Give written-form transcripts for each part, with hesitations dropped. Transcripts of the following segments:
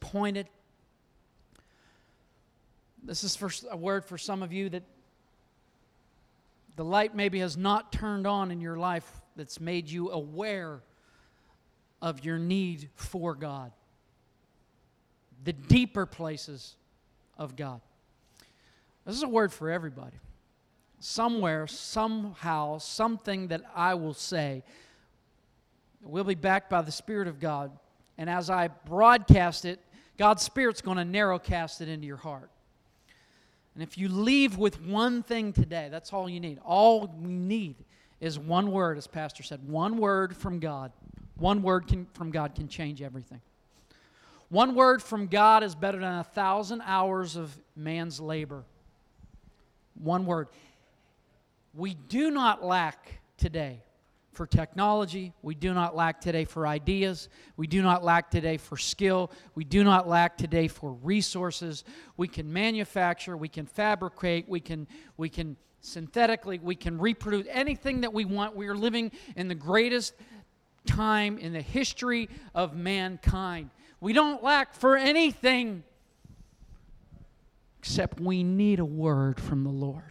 disappointed. This is a word for some of you that the light maybe has not turned on in your life that's made you aware of your need for God. The deeper places of God. This is a word for everybody. Somewhere, somehow, something that I will say will be backed by the Spirit of God. And as I broadcast it, God's Spirit's going to narrowcast it into your heart. And if you leave with one thing today, that's all you need. All we need is one word, as Pastor said. One word from God. One word from God can change everything. One word from God is better than 1,000 hours of man's labor. One word. We do not lack today for technology. We do not lack today for ideas. We do not lack today for skill. We do not lack today for resources. We can manufacture, we can fabricate, we can synthetically, we can reproduce anything that we want. We are living in the greatest time in the history of mankind. We don't lack for anything except we need a word from the Lord.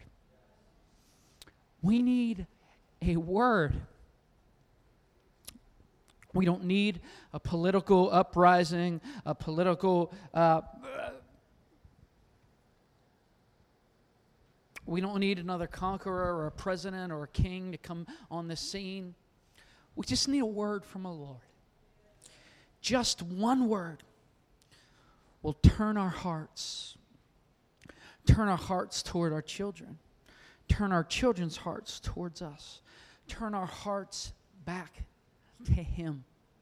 We need a word. We don't need a political uprising, a political... we don't need another conqueror or a president or a king to come on the scene. We just need a word from the Lord. Just one word will turn our hearts toward our children, turn our children's hearts towards us, turn our hearts back to Him.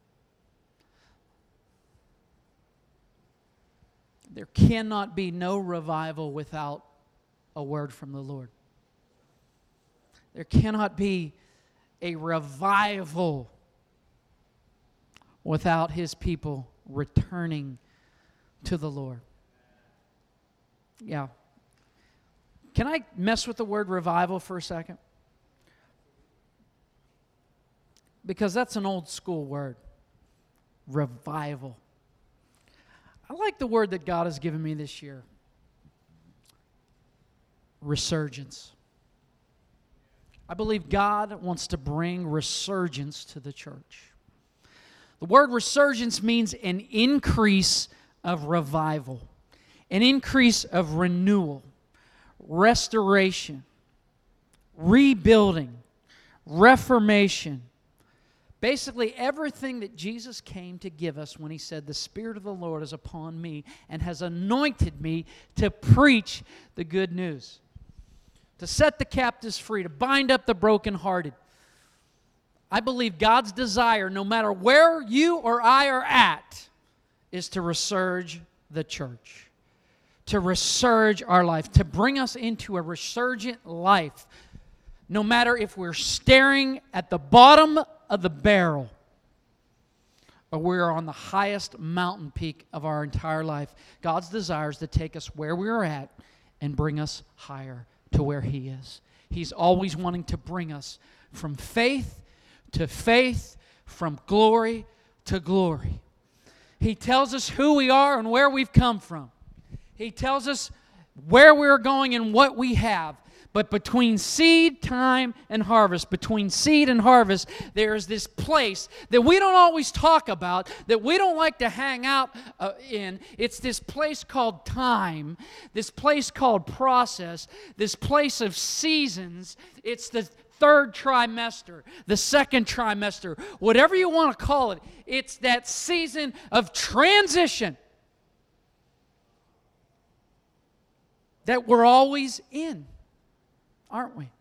There cannot be no revival without a word from the Lord. There cannot be a revival without His people returning to the Lord. Yeah. Can I mess with the word revival for a second? Because that's an old school word. Revival. I like the word that God has given me this year. Resurgence. I believe God wants to bring resurgence to the church. The word resurgence means an increase of revival, an increase of renewal, restoration, rebuilding, reformation. Basically, everything that Jesus came to give us when He said, "The Spirit of the Lord is upon me and has anointed me to preach the good news, to set the captives free, to bind up the brokenhearted." I believe God's desire, no matter where you or I are at, is to resurge the church, to resurge our life, to bring us into a resurgent life, no matter if we're staring at the bottom of the barrel or we're on the highest mountain peak of our entire life. God's desire is to take us where we're at and bring us higher to where He is. He's always wanting to bring us from faith to faith, from glory to glory. He tells us who we are and where we've come from. He tells us where we're going and what we have. But between seed time and harvest, between seed and harvest, there's this place that we don't always talk about, that we don't like to hang out in. It's this place called time, this place called process, this place of seasons. It's the third trimester, the second trimester, whatever you want to call it. It's that season of transition that we're always in. Aren't we?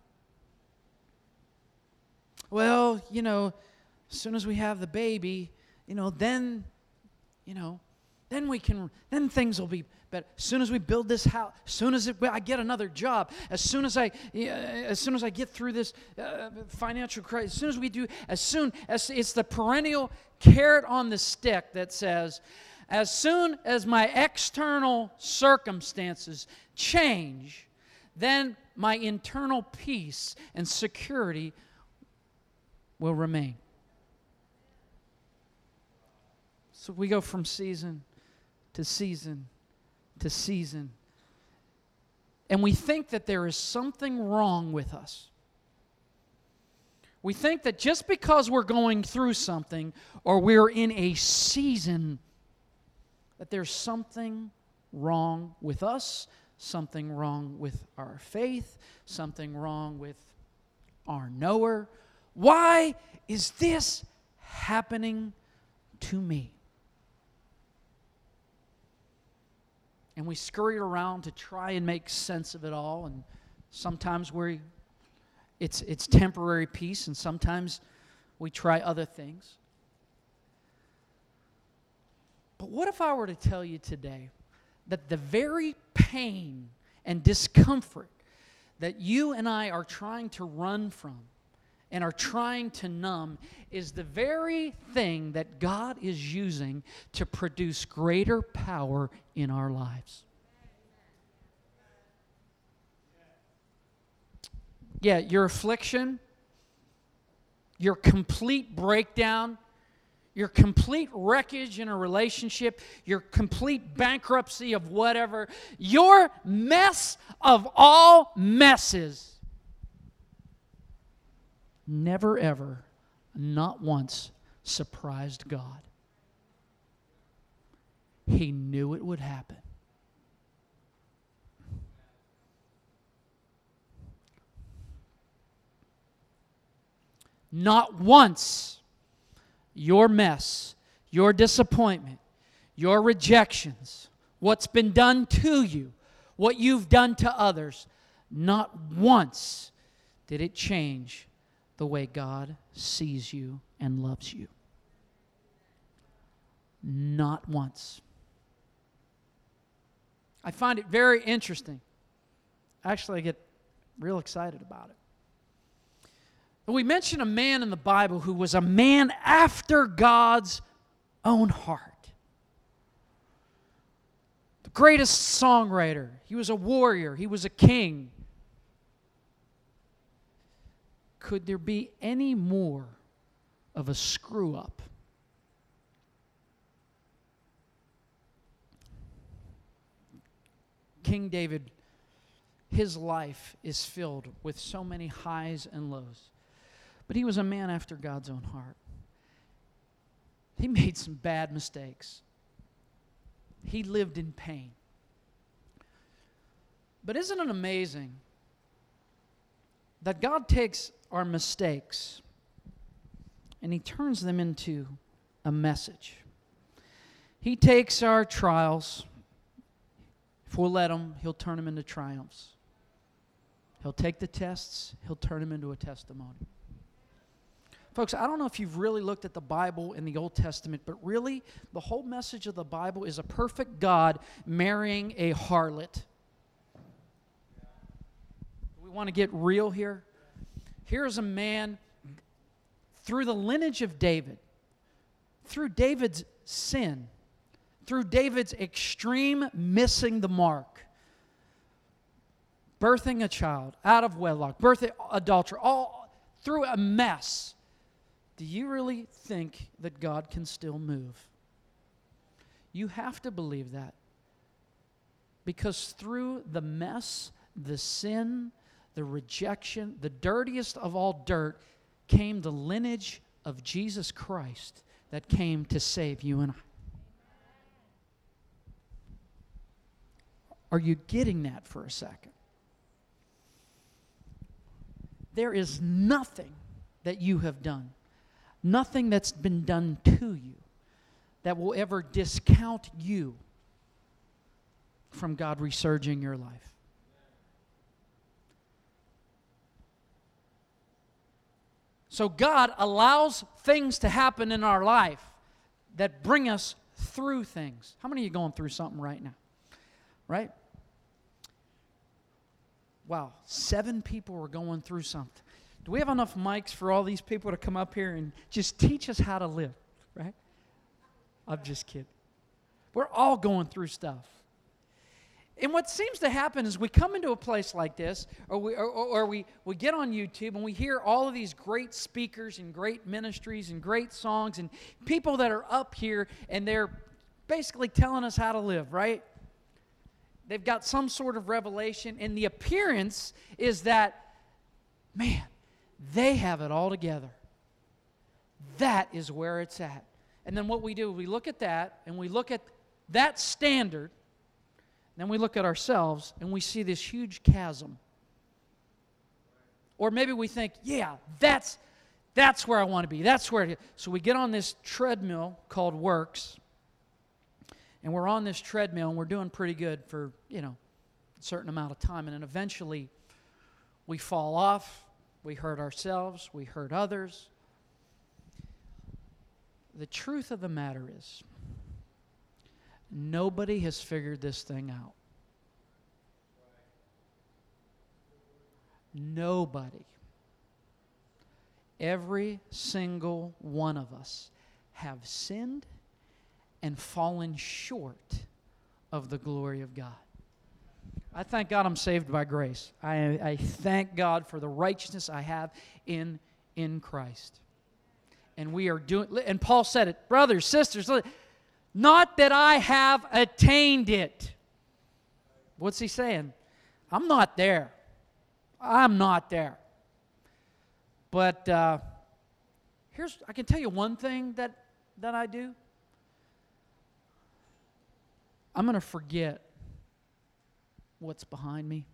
Well, as soon as we have the baby, then things will be better. As soon as we build this house, as soon as I get another job, as soon as I get through this financial crisis, as soon as it's the perennial carrot on the stick that says, as soon as my external circumstances change, then my internal peace and security will remain. So we go from season to season to season. And we think that there is something wrong with us. We think that just because we're going through something or we're in a season, that there's something wrong with us, something wrong with our faith, something wrong with our knower. Why is this happening to me? And we scurry around to try and make sense of it all, and sometimes it's temporary peace, and sometimes we try other things. But what if I were to tell you today that the very pain and discomfort that you and I are trying to run from and are trying to numb is the very thing that God is using to produce greater power in our lives? Yeah, your affliction, your complete breakdown, your complete wreckage in a relationship, your complete bankruptcy of whatever, your mess of all messes never ever, not once, surprised God. He knew it would happen. Not once your mess, your disappointment, your rejections, what's been done to you, what you've done to others, not once did it change the way God sees you and loves you. Not once. I find it very interesting. Actually, I get real excited about it. We mention a man in the Bible who was a man after God's own heart. The greatest songwriter. He was a warrior. He was a king. Could there be any more of a screw-up? King David, his life is filled with so many highs and lows. But he was a man after God's own heart. He made some bad mistakes. He lived in pain. But isn't it amazing that God takes our mistakes and He turns them into a message? He takes our trials. If we'll let Him, He'll turn them into triumphs. He'll take the tests. He'll turn them into a testimony. Folks, I don't know if you've really looked at the Bible in the Old Testament, but really, the whole message of the Bible is a perfect God marrying a harlot. We want to get real here. Here's a man, through the lineage of David, through David's sin, through David's extreme missing the mark, birthing a child out of wedlock, birthing adultery, all through a mess. Do you really think that God can still move? You have to believe that. Because through the mess, the sin, the rejection, the dirtiest of all dirt, came the lineage of Jesus Christ that came to save you and I. Are you getting that for a second? There is nothing that you have done, nothing that's been done to you, that will ever discount you from God resurging your life. So God allows things to happen in our life that bring us through things. How many of you going through something right now? Right? Wow, 7 people are going through something. Do we have enough mics for all these people to come up here and just teach us how to live, right? I'm just kidding. We're all going through stuff. And what seems to happen is we come into a place like this, or we get on YouTube and we hear all of these great speakers and great ministries and great songs and people that are up here and they're basically telling us how to live, right? They've got some sort of revelation, and the appearance is that, man, they have it all together. That is where it's at. And then what we do, we look at that, and we look at that standard, then we look at ourselves, and we see this huge chasm. Or maybe we think, yeah, that's where I want to be. That's where it is. So we get on this treadmill called works, and we're on this treadmill, and we're doing pretty good for, a certain amount of time. And then eventually we fall off. We hurt ourselves. We hurt others. The truth of the matter is, nobody has figured this thing out. Nobody. Every single one of us have sinned and fallen short of the glory of God. I thank God I'm saved by grace. I thank God for the righteousness I have in Christ. And we are doing, and Paul said it, brothers, sisters, not that I have attained it. What's he saying? I'm not there. I'm not there. But I can tell you one thing that I do. I'm going to forget what's behind me.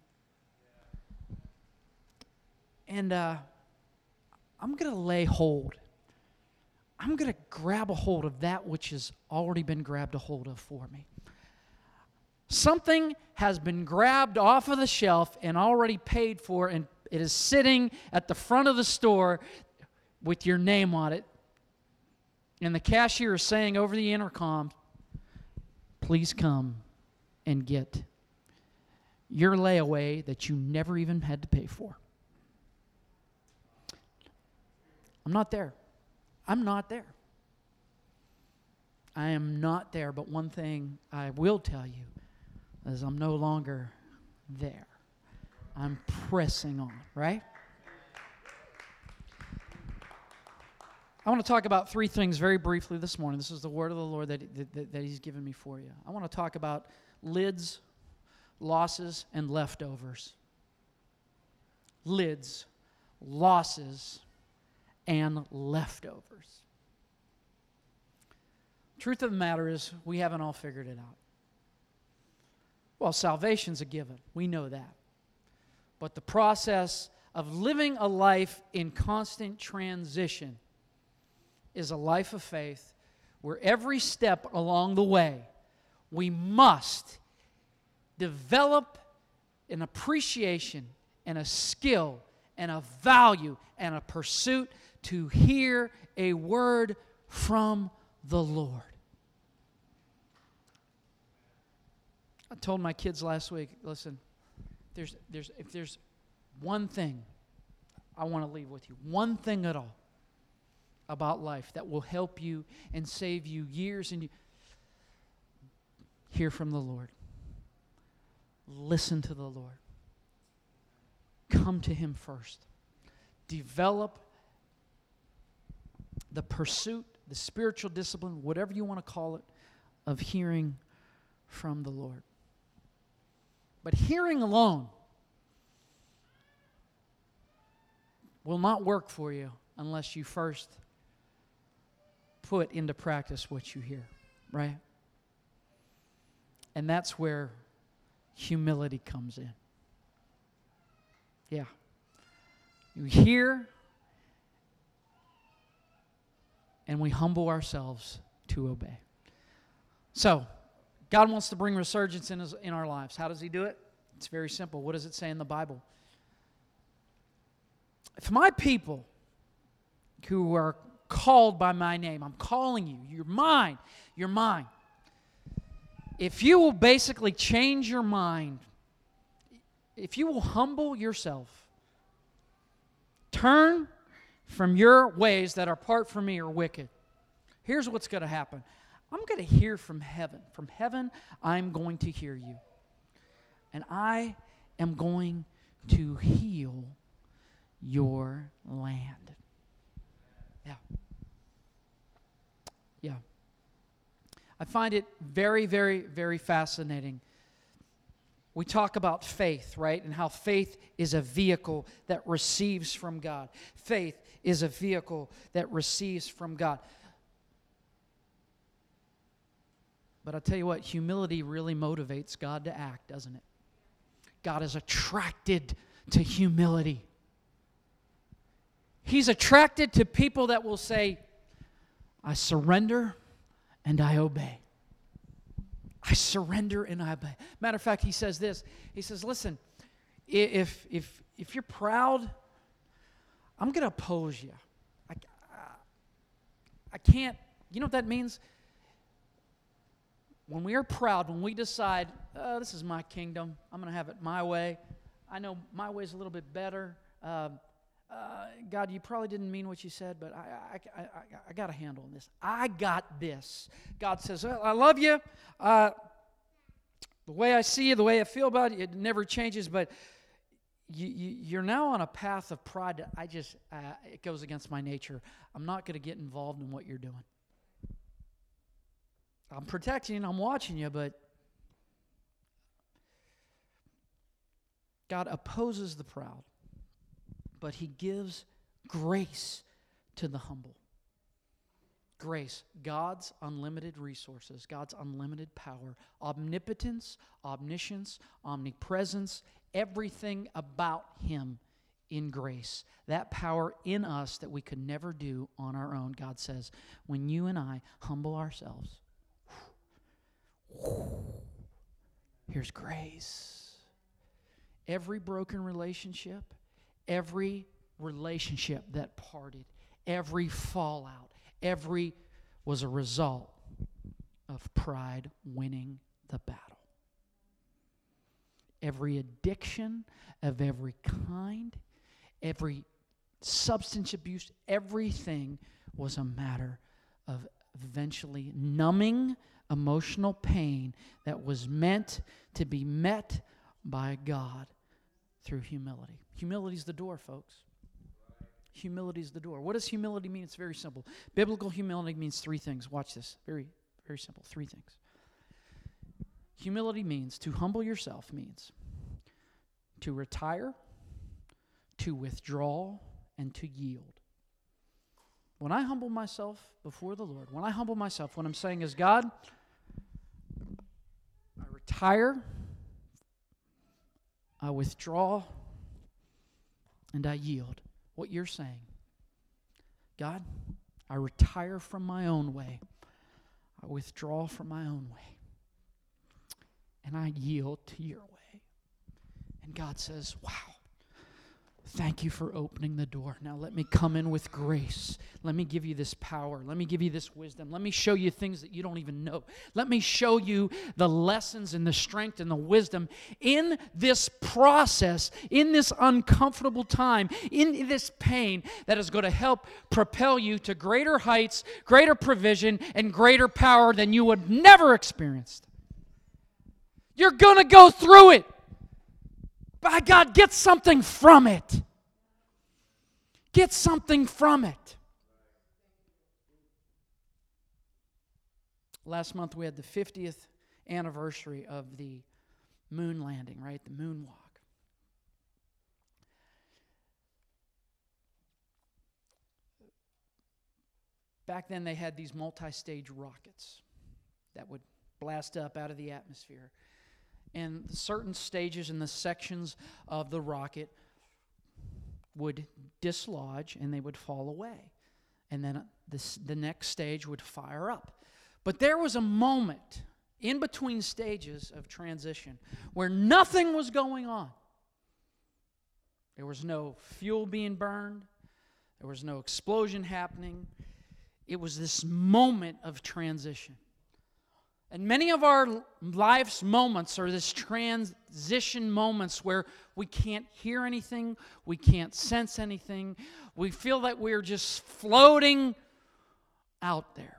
And I'm going to lay hold. I'm going to grab a hold of that which has already been grabbed a hold of for me. Something has been grabbed off of the shelf and already paid for, and it is sitting at the front of the store with your name on it. And the cashier is saying over the intercom, please come and get your layaway that you never even had to pay for. I'm not there. I'm not there. I am not there, but one thing I will tell you is I'm no longer there. I'm pressing on, right? I want to talk about three things very briefly this morning. This is the word of the Lord that He's given me for you. I want to talk about lids, losses, and leftovers. Lids, losses, and leftovers. Truth of the matter is, we haven't all figured it out. Well, salvation's a given. We know that. But the process of living a life in constant transition is a life of faith where every step along the way, we must develop an appreciation and a skill and a value and a pursuit to hear a word from the Lord. I told my kids last week, listen, if there's one thing I want to leave with you, one thing at all about life that will help you and save you years and hear from the Lord. Listen to the Lord. Come to Him first. Develop the pursuit, the spiritual discipline, whatever you want to call it, of hearing from the Lord. But hearing alone will not work for you unless you first put into practice what you hear, right? And that's where humility comes in. Yeah. You hear, and we humble ourselves to obey. So, God wants to bring resurgence in our lives. How does He do it? It's very simple. What does it say in the Bible? If my people who are called by my name, I'm calling you, you're mine, you're mine. If you will basically change your mind, if you will humble yourself, turn from your ways that apart from me are wicked, here's what's going to happen. I'm going to hear from heaven. From heaven, I'm going to hear you. And I am going to heal your land. Yeah. Yeah. I find it very, very, very fascinating. We talk about faith, right? And how faith is a vehicle that receives from God. Faith is a vehicle that receives from God. But I'll tell you what, humility really motivates God to act, doesn't it? God is attracted to humility. He's attracted to people that will say, I surrender and I obey. I surrender and I obey. Matter of fact, he says this. He says, listen, if you're proud, I'm going to oppose you. I can't, you know what that means? When we are proud, when we decide, this is my kingdom, I'm going to have it my way. I know my way is a little bit better. God, you probably didn't mean what you said, but I got a handle on this. I got this. God says, well, I love you. The way I see you, the way I feel about you, it never changes, but you're now on a path of pride that it goes against my nature. I'm not going to get involved in what you're doing. I'm protecting you, I'm watching you, but God opposes the proud, but He gives grace to the humble. Grace, God's unlimited resources, God's unlimited power, omnipotence, omniscience, omnipresence, everything about Him in grace. That power in us that we could never do on our own. God says, when you and I humble ourselves, here's grace. Every broken relationship, every relationship that parted, every fallout, was a result of pride winning the battle. Every addiction of every kind, every substance abuse, everything was a matter of eventually numbing emotional pain that was meant to be met by God through humility. Humility is the door, folks. Humility is the door. What does humility mean? It's very simple. Biblical humility means three things. Watch this. Very, very simple. Three things. Humility means to humble yourself means to retire, to withdraw, and to yield. When I humble myself before the Lord, when I humble myself, what I'm saying is, God, I retire, I withdraw, and I yield. What you're saying, God, I retire from my own way. I withdraw from my own way. And I yield to your way. And God says, wow, thank you for opening the door. Now let me come in with grace. Let me give you this power. Let me give you this wisdom. Let me show you things that you don't even know. Let me show you the lessons and the strength and the wisdom in this process, in this uncomfortable time, in this pain that is going to help propel you to greater heights, greater provision, and greater power than you would never experienced. You're going to go through it. By God, get something from it. Get something from it. Last month we had the 50th anniversary of the moon landing, right? The moonwalk. Back then they had these multi-stage rockets that would blast up out of the atmosphere. And certain stages and the sections of the rocket would dislodge and they would fall away. And then the next stage would fire up. But there was a moment in between stages of transition where nothing was going on. There was no fuel being burned. There was no explosion happening. It was this moment of transition. And many of our life's moments are this transition moments where we can't hear anything, we can't sense anything, we feel that we're just floating out there.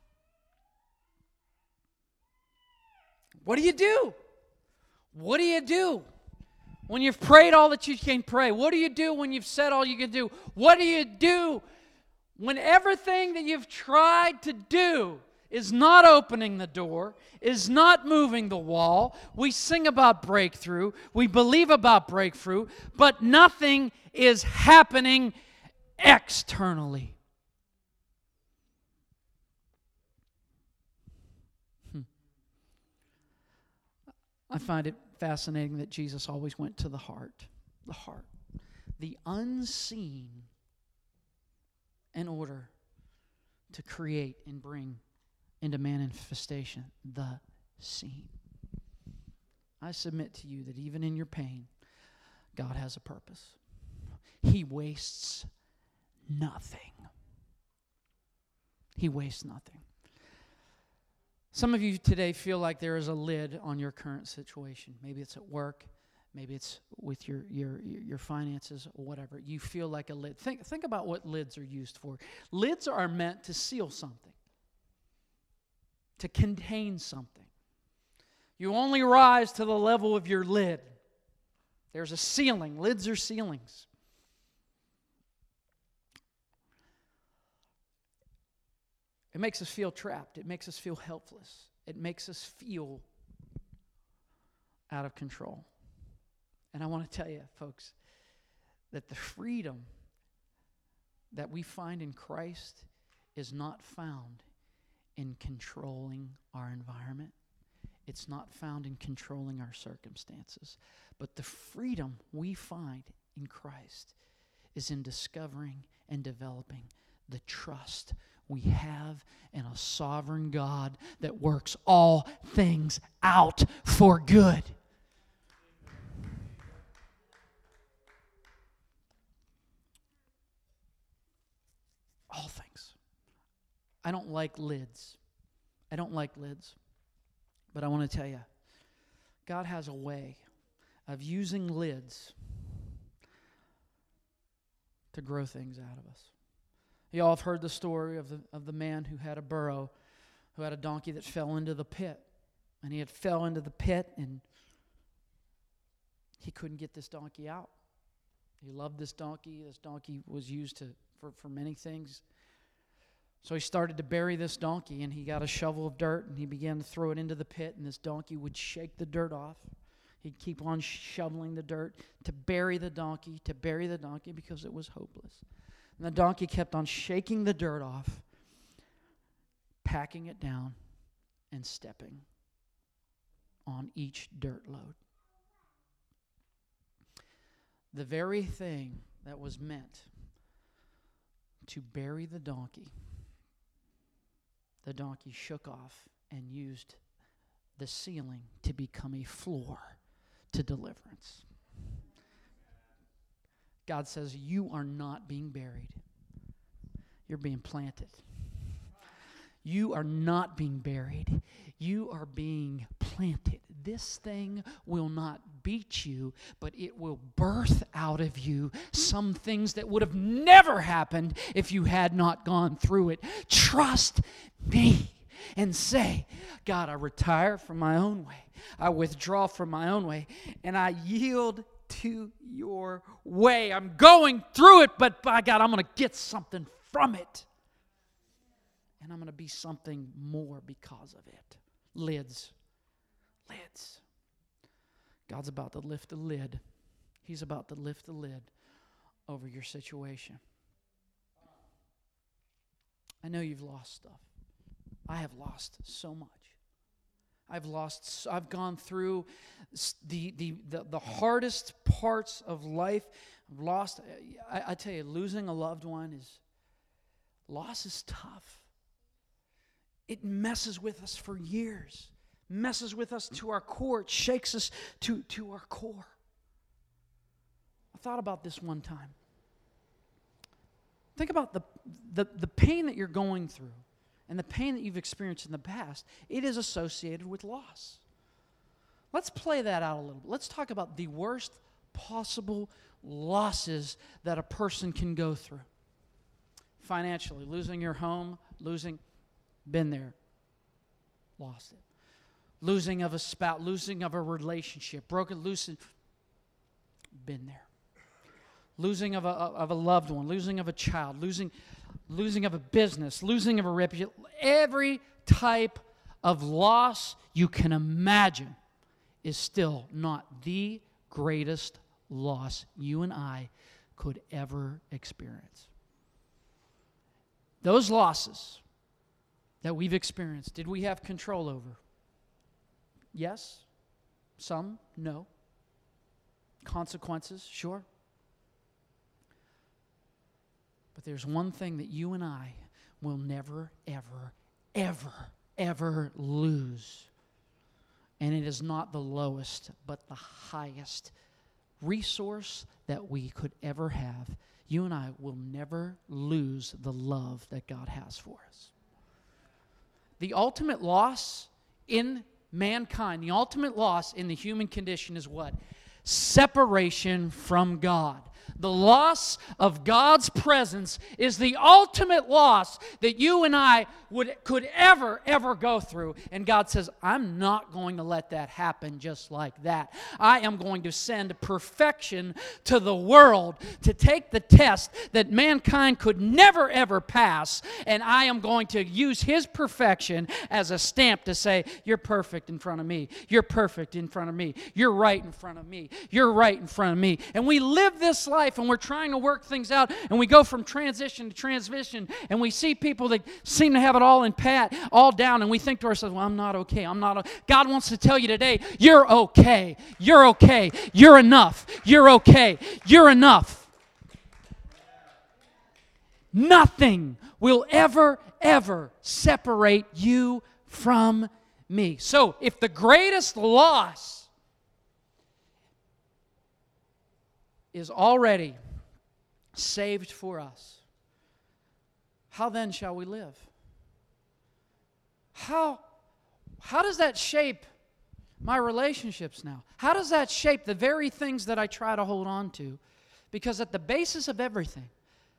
What do you do? What do you do when you've prayed all that you can pray? What do you do when you've said all you can do? What do you do when everything that you've tried to do is not opening the door, is not moving the wall. We sing about breakthrough, we believe about breakthrough, but nothing is happening externally. I find it fascinating that Jesus always went to the heart, the unseen, in order to create and bring into manifestation the seen. I submit to you that even in your pain, God has a purpose. He wastes nothing. He wastes nothing. Some of you today feel like there is a lid on your current situation. Maybe it's at work. Maybe it's with your finances or whatever. You feel like a lid. Think about what lids are used for. Lids are meant to seal something, to contain something. You only rise to the level of your lid. There's a ceiling. Lids are ceilings. It makes us feel trapped. It makes us feel helpless. It makes us feel out of control. And I want to tell you, folks, that the freedom that we find in Christ is not found in controlling our environment. It's not found in controlling our circumstances. But the freedom we find in Christ is in discovering and developing the trust we have in a sovereign God that works all things out for good. All things. I don't like lids. But I want to tell you, God has a way of using lids to grow things out of us. You all have heard the story of the man who had a burro, who had a donkey that fell into the pit. And he had fell into the pit and he couldn't get this donkey out. He loved this donkey. This donkey was used for many things. So he started to bury this donkey, and he got a shovel of dirt, and he began to throw it into the pit, and this donkey would shake the dirt off. He'd keep on shoveling the dirt to bury the donkey, because it was hopeless. And the donkey kept on shaking the dirt off, packing it down, and stepping on each dirt load. The very thing that was meant to bury the donkey shook off and used the ceiling to become a floor to deliverance. God says, you are not being buried. You're being planted. You are not being buried. You are being planted. This thing will not beat you, but it will birth out of you some things that would have never happened if you had not gone through it. Trust me and say, God, I retire from my own way. I withdraw from my own way, and I yield to your way. I'm going through it, but by God, I'm going to get something from it. And I'm going to be something more because of it. Lids. God's about to lift the lid. He's about to lift the lid over your situation. I know you've lost stuff. I have lost so much. I've gone through the hardest parts of life. I've lost. I tell you, losing a loved one loss is tough. It messes with us for years. Messes with us to our core. It shakes us to our core. I thought about this one time. Think about the pain that you're going through and the pain that you've experienced in the past. It is associated with loss. Let's play that out a little bit. Let's talk about the worst possible losses that a person can go through. Financially, losing your home, been there, lost it. Losing of a spouse, losing of a relationship, been there. losing of a loved one, losing of a child, losing of a business, losing of a reputation. Every type of loss you can imagine is still not the greatest loss you and I could ever experience. Those losses that we've experienced, did we have control over? Yes. Some, no. Consequences, sure. But there's one thing that you and I will never, ever, ever, ever lose. And it is not the lowest, but the highest resource that we could ever have. You and I will never lose the love that God has for us. The ultimate loss in mankind, the ultimate loss in the human condition is what? Separation from God. The loss of God's presence is the ultimate loss that you and I could ever go through. And God says, I'm not going to let that happen just like that. I am going to send perfection to the world to take the test that mankind could never ever pass. And I am going to use His perfection as a stamp to say, you're perfect in front of me. You're perfect in front of me. You're right in front of me. You're right in front of me. And we live this life and we're trying to work things out, and we go from transition to transition, and we see people that seem to have it all down, and we think to ourselves, well, I'm not okay. God wants to tell you today, you're okay. You're okay. You're enough. You're okay. You're enough. Nothing will ever separate you from me. So, if the greatest loss is already saved for us, how then shall we live? How does that shape my relationships now? How does that shape the very things that I try to hold on to? Because at the basis of everything,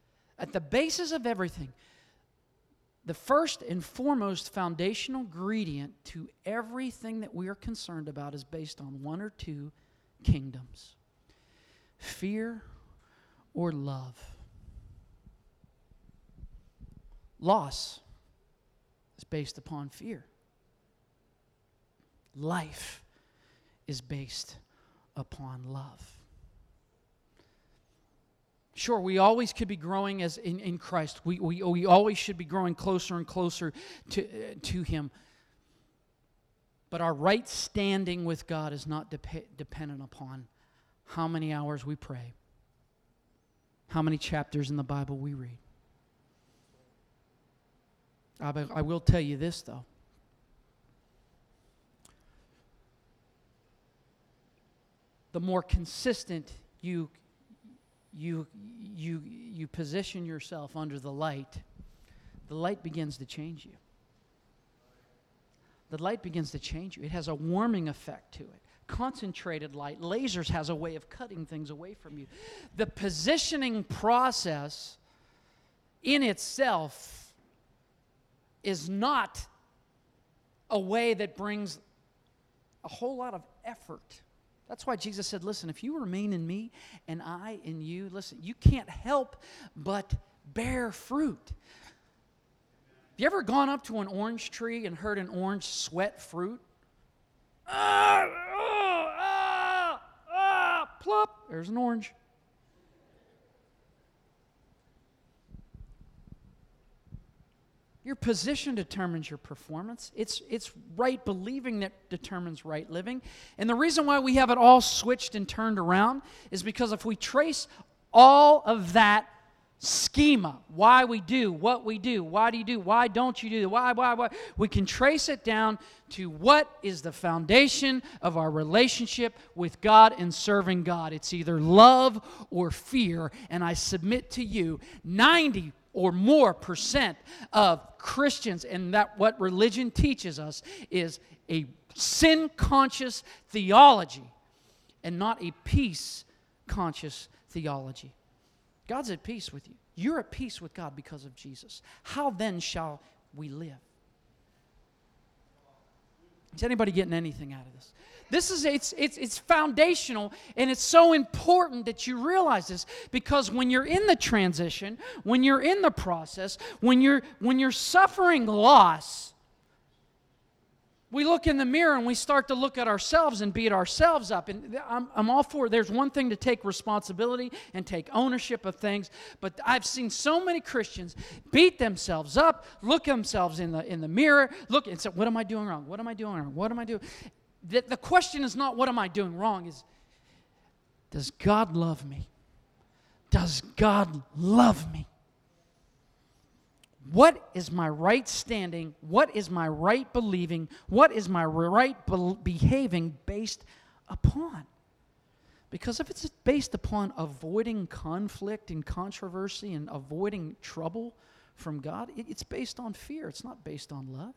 the first and foremost foundational ingredient to everything that we are concerned about is based on one or two kingdoms: fear or love. Loss is based upon fear. Life is based upon love. Sure, we always could be growing as in Christ. We always should be growing closer and closer to Him. But our right standing with God is not dependent upon how many hours we pray, how many chapters in the Bible we read. I will tell you this, though. The more consistent you position yourself under the light begins to change you. The light begins to change you. It has a warming effect to it. Concentrated light, lasers, has a way of cutting things away from you. The positioning process in itself is not a way that brings a whole lot of effort. That's why Jesus said, listen, if you remain in me and I in you, listen, you can't help but bear fruit. Have you ever gone up to an orange tree and heard an orange sweat fruit? Plop, there's an orange. Your position determines your performance. It's right believing that determines right living. And the reason why we have it all switched and turned around is because if we trace all of that schema, why we do what we do, why do you do, why don't you do, why, we can trace it down to what is the foundation of our relationship with God and serving God. It's either love or fear, and I submit to you, 90% or more of Christians, and that what religion teaches us is a sin-conscious theology and not a peace-conscious theology. God's at peace with you. You're at peace with God because of Jesus. How then shall we live? Is anybody getting anything out of this? It's foundational, and it's so important that you realize this, because when you're in the transition, when you're in the process, when you're suffering loss, we look in the mirror and we start to look at ourselves and beat ourselves up. And I'm all for it. There's one thing to take responsibility and take ownership of things, but I've seen so many Christians beat themselves up, look themselves in the mirror, look and say, what am I doing wrong? What am I doing wrong? What am I doing? The question is not what am I doing wrong, is does God love me? Does God love me? What is my right standing? What is my right believing? What is my right behaving based upon? Because if it's based upon avoiding conflict and controversy and avoiding trouble from God, it's based on fear. It's not based on love.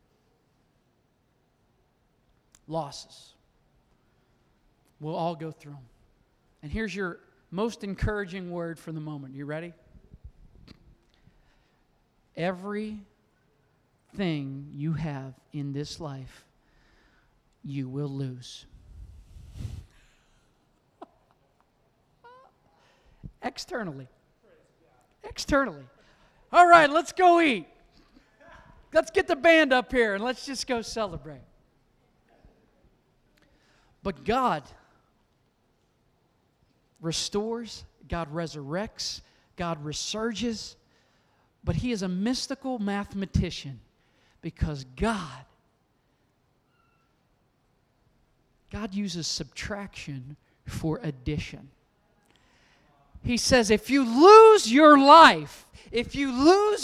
Losses. We'll all go through them. And here's your most encouraging word for the moment. You ready? Everything you have in this life, you will lose. Externally. All right, let's go eat. Let's get the band up here and let's just go celebrate. But God restores, God resurrects, God resurges. But He is a mystical mathematician, because God uses subtraction for addition. He says, if you lose your life, if you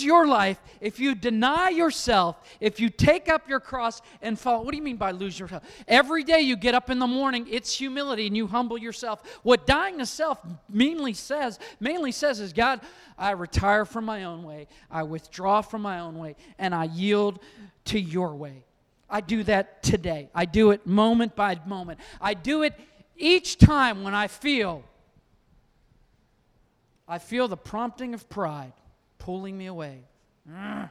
deny yourself, if you take up your cross and follow. What do you mean by lose yourself? Every day you get up in the morning, it's humility, and you humble yourself. What dying to self mainly says is, God, I retire from my own way, I withdraw from my own way, and I yield to your way. I do that today. I do it moment by moment. I do it each time when I feel the prompting of pride pulling me away. I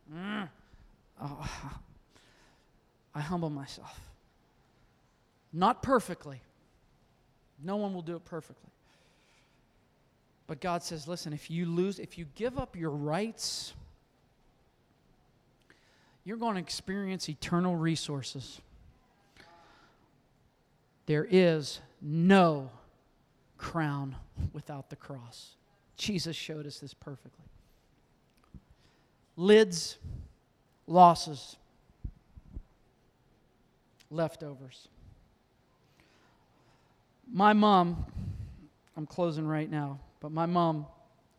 humble myself. Not perfectly. No one will do it perfectly. But God says, listen, if you give up your rights, you're going to experience eternal resources. There is no crown without the cross. Jesus showed us this perfectly. Lids, losses, leftovers. My mom, I'm closing right now, but my mom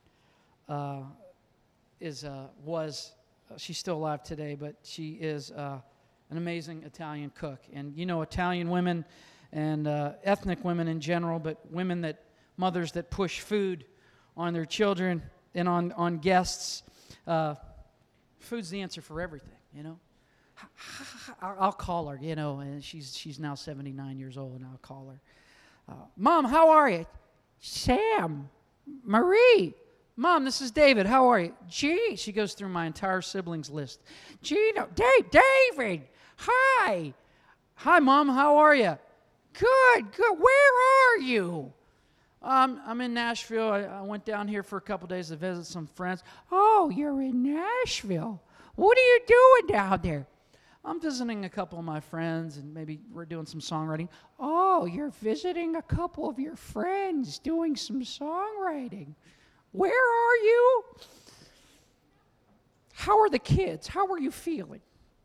she's still alive today, but she is an amazing Italian cook. And you know, Italian women and ethnic women in general, but mothers that push food on their children and on guests. Food's the answer for everything, you know. I'll call her, you know, and she's now 79 years old, and I'll call her. Mom, how are you? Sam, Marie. Mom, this is David. How are you? Gee, she goes through my entire siblings list. Gino, David, hi. Hi, Mom, how are you? Good. Where are you? I'm in Nashville. I went down here for a couple days to visit some friends. Oh, you're in Nashville. What are you doing down there? I'm visiting a couple of my friends, and maybe we're doing some songwriting. Oh, you're visiting a couple of your friends doing some songwriting. Where are you? How are the kids? How are you feeling?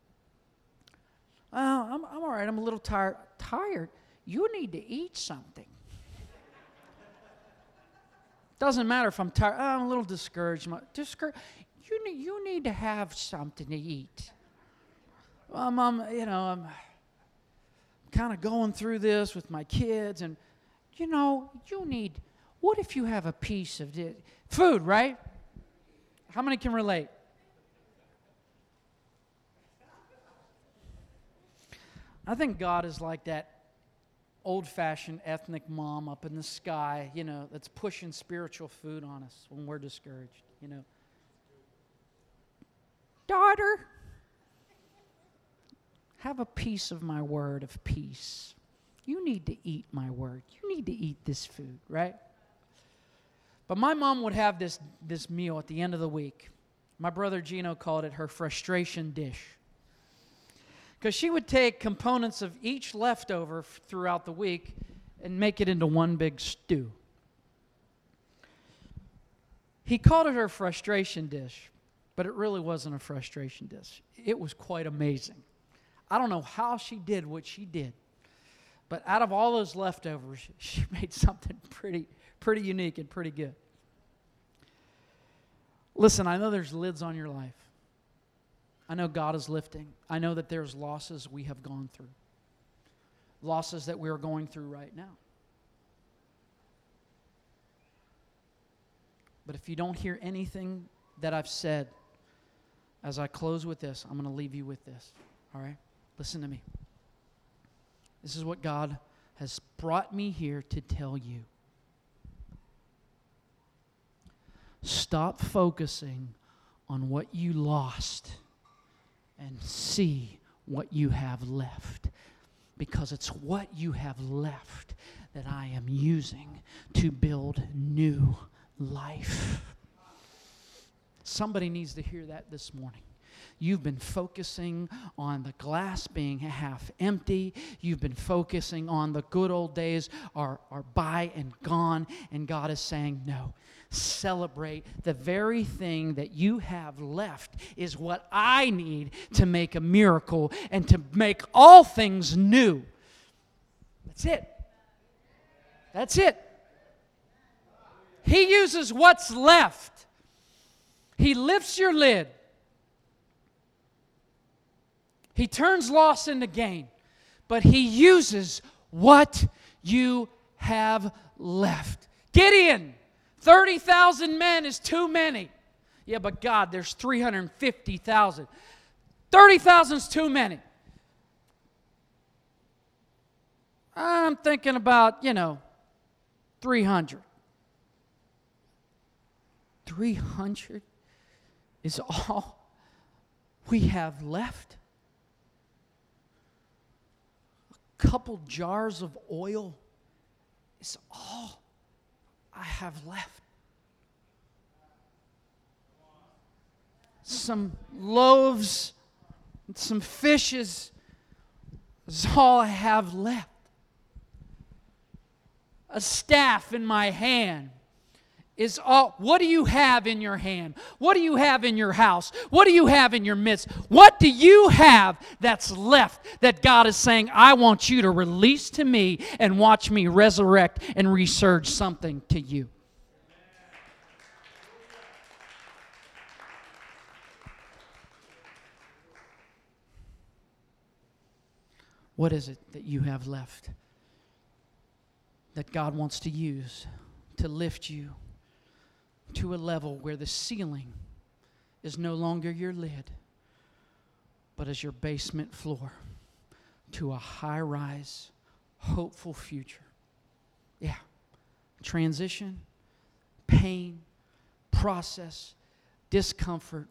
I'm all right. I'm a little tired. Tired? You need to eat something. Doesn't matter if I'm tired. I'm a little discouraged. You need to have something to eat. I'm kind of going through this with my kids, and what if you have a piece of food, right? How many can relate? I think God is like that old-fashioned ethnic mom up in the sky, that's pushing spiritual food on us when we're discouraged, Daughter, have a piece of my word of peace. You need to eat my word. You need to eat this food, right? But my mom would have this meal at the end of the week. My brother Gino called it her frustration dish. Because she would take components of each leftover throughout the week and make it into one big stew. He called it her frustration dish, but it really wasn't a frustration dish. It was quite amazing. I don't know how she did what she did, but out of all those leftovers, she made something pretty unique and pretty good. Listen, I know there's lids on your life. I know God is lifting. I know that there's losses we have gone through. Losses that we're going through right now. But if you don't hear anything that I've said, as I close with this, I'm going to leave you with this. All right? Listen to me. This is what God has brought me here to tell you. Stop focusing on what you lost and see what you have left. Because it's what you have left that I am using to build new life. Somebody needs to hear that this morning. You've been focusing on the glass being half empty. You've been focusing on the good old days are by and gone. And God is saying, no, celebrate the very thing that you have left is what I need to make a miracle and to make all things new. That's it. That's it. He uses what's left. He lifts your lid. He turns loss into gain. But He uses what you have left. Gideon, 30,000 men is too many. Yeah, but God, there's 350,000. 30,000 is too many. I'm thinking about, 300. 300 is all we have left. A couple jars of oil is all I have left. Some loaves and some fishes is all I have left. A staff in my hand is all. What do you have in your hand? What do you have in your house? What do you have in your midst? What do you have that's left that God is saying, I want you to release to me and watch me resurrect and resurge something to you? What is it that you have left that God wants to use to lift you to a level where the ceiling is no longer your lid, but is your basement floor to a high-rise, hopeful future? Yeah. Transition, pain, process, discomfort.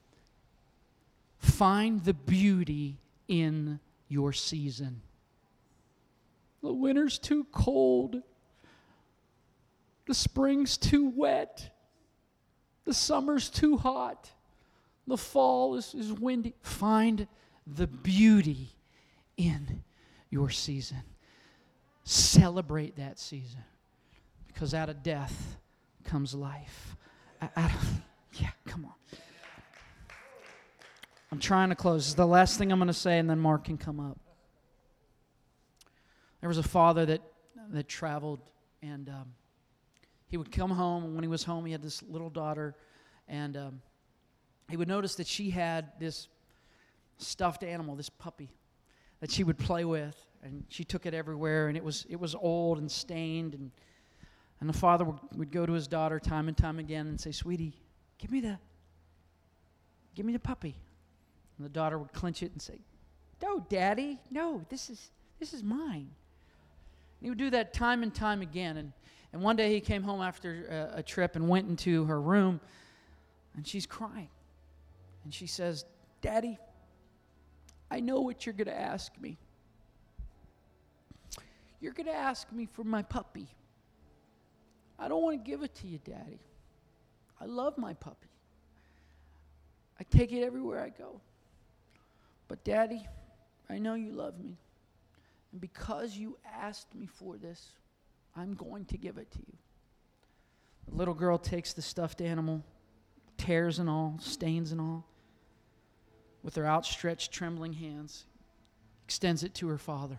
Find the beauty in your season. The winter's too cold. The spring's too wet. The summer's too hot. The fall is windy. Find the beauty in your season. Celebrate that season. Because out of death comes life. Come on. I'm trying to close. This is the last thing I'm going to say, and then Mark can come up. There was a father that traveled, and he would come home, and when he was home, he had this little daughter, and he would notice that she had this stuffed animal, this puppy, that she would play with, and she took it everywhere, and it was old and stained, and the father would go to his daughter time and time again and say, "Sweetie, give me the puppy." And the daughter would clench it and say, "No, Daddy, no, this is mine." And he would do that time and time again. And one day he came home after a trip and went into her room, and she's crying. And she says, "Daddy, I know what you're going to ask me. You're going to ask me for my puppy. I don't want to give it to you, Daddy. I love my puppy. I take it everywhere I go. But Daddy, I know you love me. And because you asked me for this, I'm going to give it to you. The little girl takes the stuffed animal, tears and all, stains and all, with her outstretched, trembling hands, extends it to her father.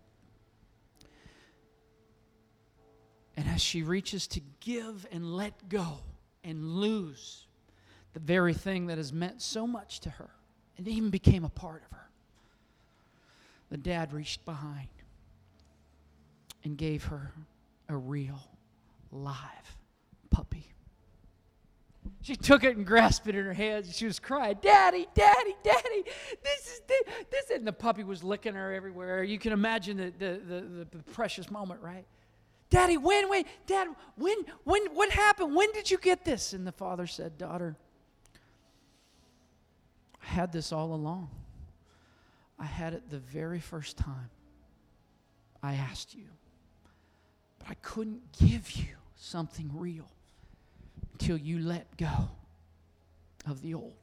And as she reaches to give and let go and lose the very thing that has meant so much to her and even became a part of her, the dad reached behind and gave her a real, live puppy. She took it and grasped it in her hands. She was crying, Daddy, Daddy, Daddy, this. And the puppy was licking her everywhere. You can imagine the precious moment, right? Daddy, Dad, what happened? When did you get this? And the father said, Daughter, I had this all along. I had it the very first time I asked you. But I couldn't give you something real until you let go of the old.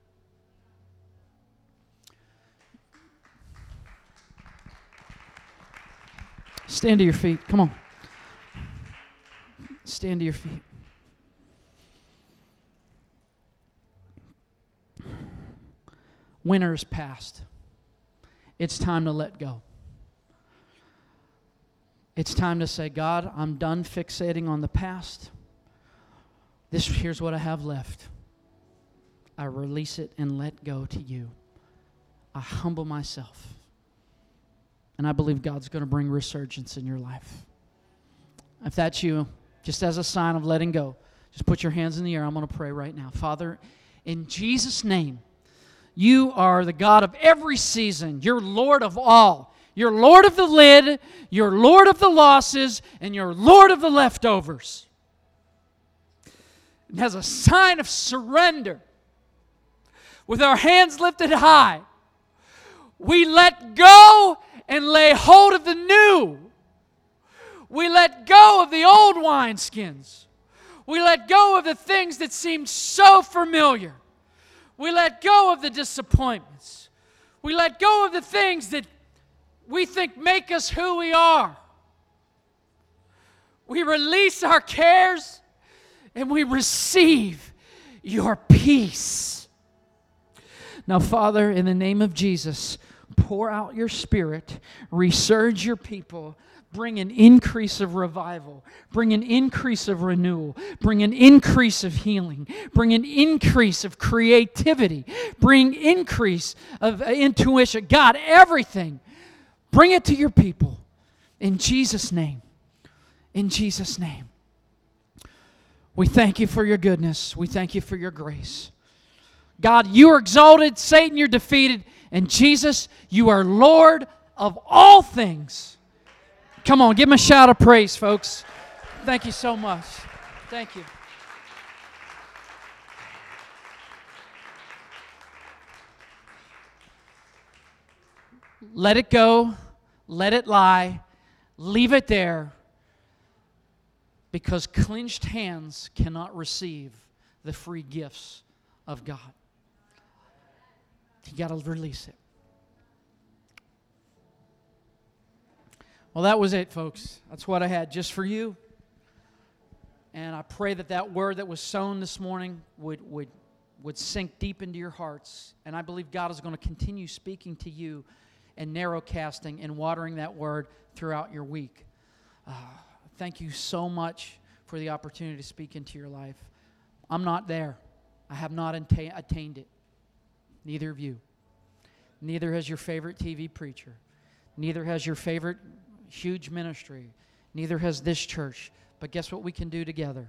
Stand to your feet. Come on. Stand to your feet. Winter is past. It's time to let go. It's time to say, God, I'm done fixating on the past. Here's what I have left. I release it and let go to you. I humble myself. And I believe God's going to bring resurgence in your life. If that's you, just as a sign of letting go, just put your hands in the air. I'm going to pray right now. Father, in Jesus' name, you are the God of every season. You're Lord of all. You're Lord of the lid, you're Lord of the losses, and you're Lord of the leftovers. And as a sign of surrender, with our hands lifted high, we let go and lay hold of the new. We let go of the old wineskins. We let go of the things that seemed so familiar. We let go of the disappointments. We let go of the things that we think make us who we are. We release our cares and we receive your peace. Now, Father, in the name of Jesus, pour out your Spirit, resurge your people, bring an increase of revival, bring an increase of renewal, bring an increase of healing, bring an increase of creativity, bring increase of intuition. God, everything. Bring it to your people. In Jesus' name. In Jesus' name. We thank you for your goodness. We thank you for your grace. God, you are exalted. Satan, you're defeated. And Jesus, you are Lord of all things. Come on, give him a shout of praise, folks. Thank you so much. Thank you. Let it go. Let it lie. Leave it there. Because clenched hands cannot receive the free gifts of God. You got to release it. Well, that was it, folks. That's what I had just for you. And I pray that that word that was sown this morning would sink deep into your hearts. And I believe God is going to continue speaking to you and narrowcasting and watering that word throughout your week. Thank you so much for the opportunity to speak into your life. I'm not there. I have not attained it. Neither of you. Neither has your favorite TV preacher. Neither has your favorite huge ministry. Neither has this church. But guess what we can do together?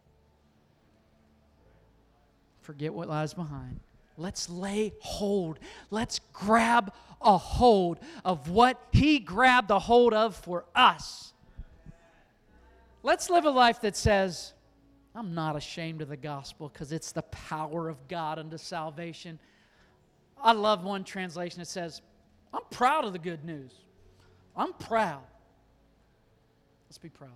Forget what lies behind. Let's lay hold. Let's grab a hold of what He grabbed a hold of for us. Let's live a life that says, I'm not ashamed of the gospel because it's the power of God unto salvation. I love one translation that says, I'm proud of the good news. I'm proud. Let's be proud.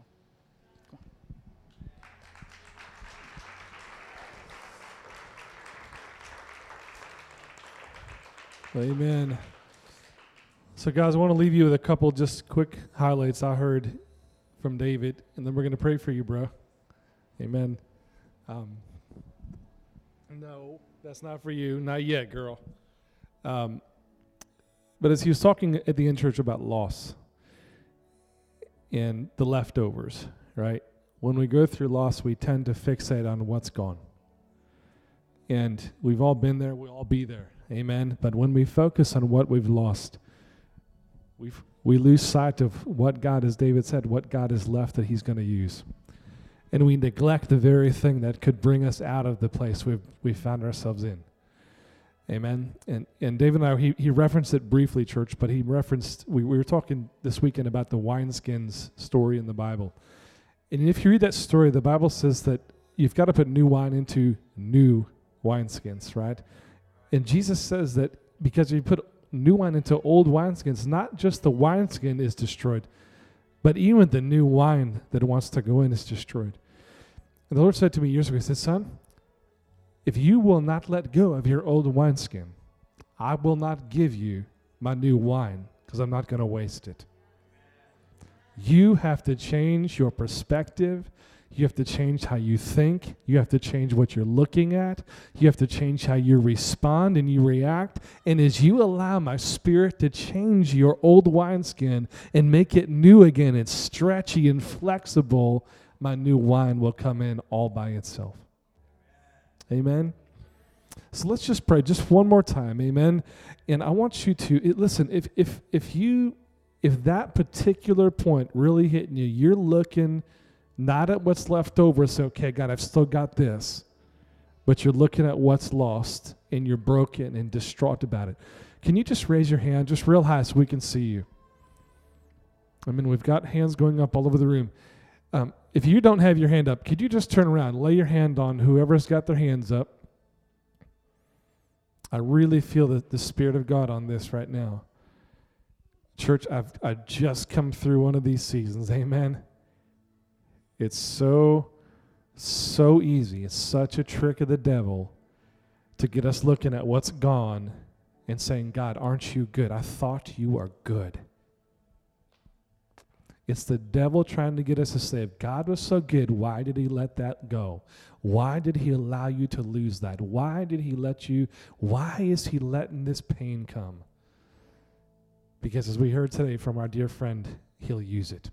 Amen. So, guys, I want to leave you with a couple just quick highlights I heard from David, and then we're going to pray for you, bro. Amen. No, that's not for you. Not yet, girl. But as he was talking at the end church about loss and the leftovers, right? When we go through loss, we tend to fixate on what's gone. And we've all been there. We'll all be there. Amen. But when we focus on what we've lost, we lose sight of what God, as David said, what God has left that he's going to use. And we neglect the very thing that could bring us out of the place we found ourselves in. Amen. And David and I, he referenced it briefly, church, but he referenced, we were talking this weekend about the wineskins story in the Bible. And if you read that story, the Bible says that you've got to put new wine into new wineskins, right? And Jesus says that because you put new wine into old wineskins, not just the wineskin is destroyed, but even the new wine that wants to go in is destroyed. And the Lord said to me years ago, he said, son, if you will not let go of your old wineskin, I will not give you my new wine because I'm not going to waste it. You have to change your perspective. You have to change how you think. You have to change what you're looking at. You have to change how you respond and you react. And as you allow my Spirit to change your old wineskin and make it new again, it's stretchy and flexible, my new wine will come in all by itself. Amen. So let's just pray just one more time. Amen. And I want you to listen. If that particular point really hitting you, you're looking not at what's left over. So, okay, God, I've still got this, but you're looking at what's lost, and you're broken and distraught about it. Can you just raise your hand, just real high, so we can see you? I mean, we've got hands going up all over the room. If you don't have your hand up, could you just turn around, lay your hand on whoever's got their hands up? I really feel the Spirit of God on this right now. Church, I've just come through one of these seasons. Amen. It's so easy. It's such a trick of the devil to get us looking at what's gone and saying, God, aren't you good? I thought you are good. It's the devil trying to get us to say, if God was so good, why did he let that go? Why did he allow you to lose that? Why is he letting this pain come? Because as we heard today from our dear friend, he'll use it.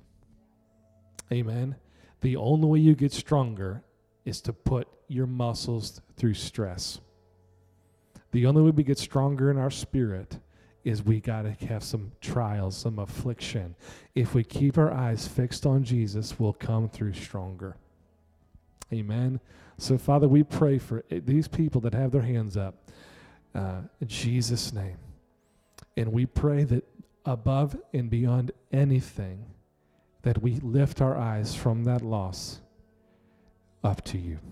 Amen. The only way you get stronger is to put your muscles through stress. The only way we get stronger in our spirit is we got to have some trials, some affliction. If we keep our eyes fixed on Jesus, we'll come through stronger. Amen. So, Father, we pray for these people that have their hands up in Jesus' name. And we pray that above and beyond anything, that we lift our eyes from that loss up to you.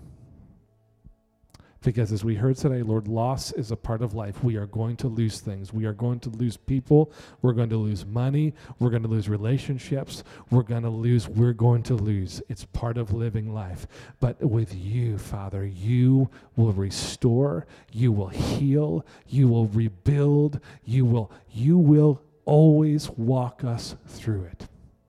Because as we heard today, Lord, loss is a part of life. We are going to lose things. We are going to lose people. We're going to lose money. We're going to lose relationships. We're going to lose. It's part of living life. But with you, Father, you will restore. You will heal. You will rebuild. You will always walk us through it.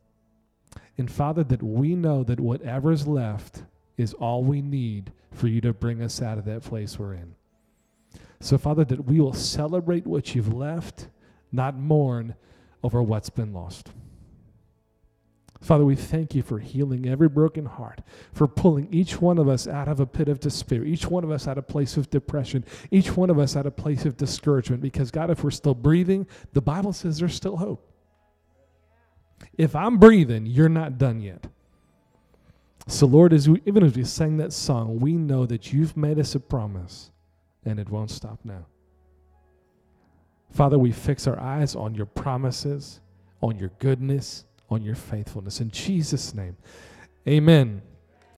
And Father, that we know that whatever's left is all we need for you to bring us out of that place we're in. So, Father, that we will celebrate what you've left, not mourn over what's been lost. Father, we thank you for healing every broken heart, for pulling each one of us out of a pit of despair, each one of us out of a place of depression, each one of us out of a place of discouragement. Because, God, if we're still breathing, the Bible says there's still hope. If I'm breathing, you're not done yet. So, Lord, even as we sang that song, we know that you've made us a promise, and it won't stop now. Father, we fix our eyes on your promises, on your goodness, on your faithfulness. In Jesus' name, amen.